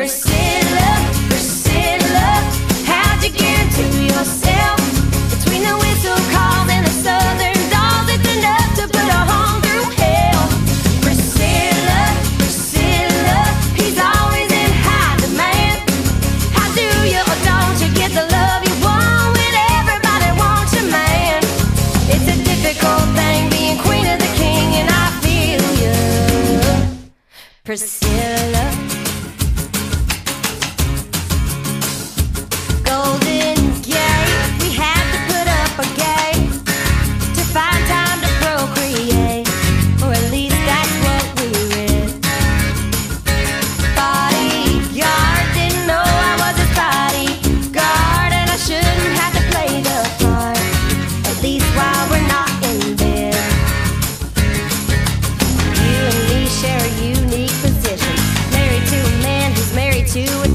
Priscilla, Priscilla, how'd you get into yourself? Between the whistle calls and the southern dolls, it's enough to put a home through hell. Priscilla, Priscilla, he's always in high demand. How do you or don't you get the love you want when everybody wants your man? It's a difficult thing being queen of the king, and I feel you, Priscilla. Golden Gate, we had to put up a gate to find time to procreate, or at least that's what we read. Bodyguard didn't know I was his bodyguard, and I shouldn't have to play the part, at least while we're not in bed. You and me share a unique position, married to a man who's married to